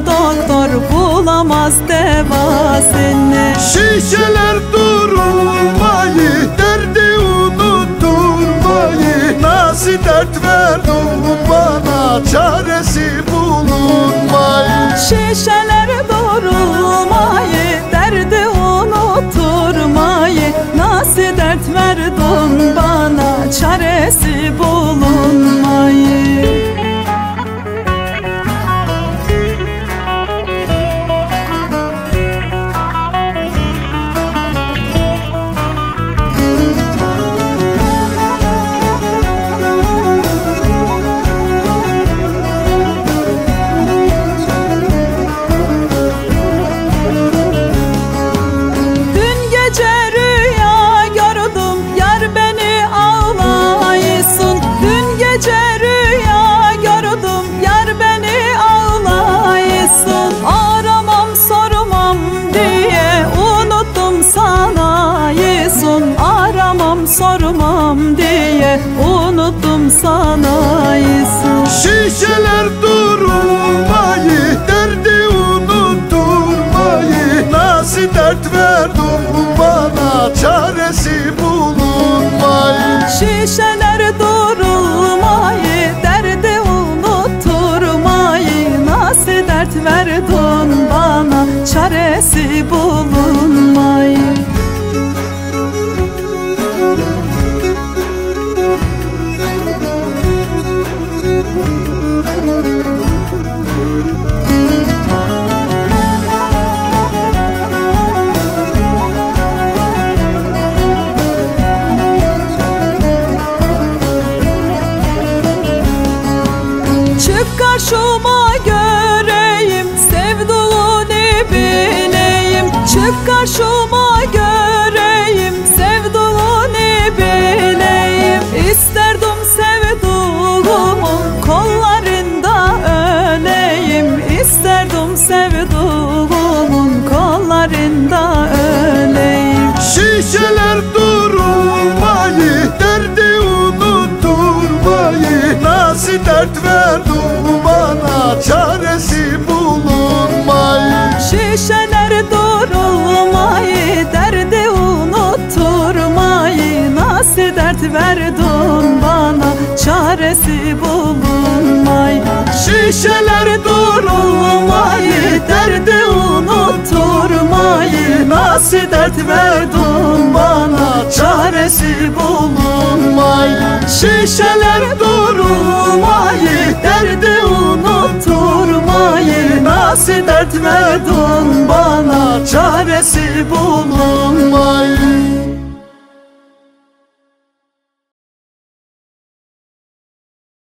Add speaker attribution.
Speaker 1: doktor bulamaz devasını.
Speaker 2: Şişeler durulmayı, derdi unutturmayı, nasıl dert verdin bana, çaresi bulunmayı.
Speaker 1: Şişeler durulmayı, derdi unutturmayı, nasıl dert verdin bana, çaresi bulunmayı. Sormam diye unuttum sanayısın.
Speaker 2: Şişeler durulmayı, derdi unutturmayı, nasıl dert verdin bana, çaresi bulunmayı.
Speaker 1: Şişeler durulmayı, derdi unutturmayı, nasıl dert verdin bana, çaresi bulunmayı. Çık karşıma göreyim, sevduğunu bileyim. Çık karşıma göreyim, sevduğunu bileyim. İsterdim sevduğumun kollarında öleyim. İsterdim sevduğumun kollarında öleyim.
Speaker 2: Şişeler durulmayı, derdi unutturmayı, nasıl dert verdin bana, çaresi bulunmayı.
Speaker 1: Şişeler durulmayı, derdi unutturmayı, nasıl dert verdin bana, çaresi bulunmayı.
Speaker 2: Şişeler durulmayı, derdi unutturmayı, nasıl dert verdin bana, çaresi bulunmayı. Şişeler durulmayı, derdi unutturmayı, nasıl dert verdin bana, çaresi bulunmayı.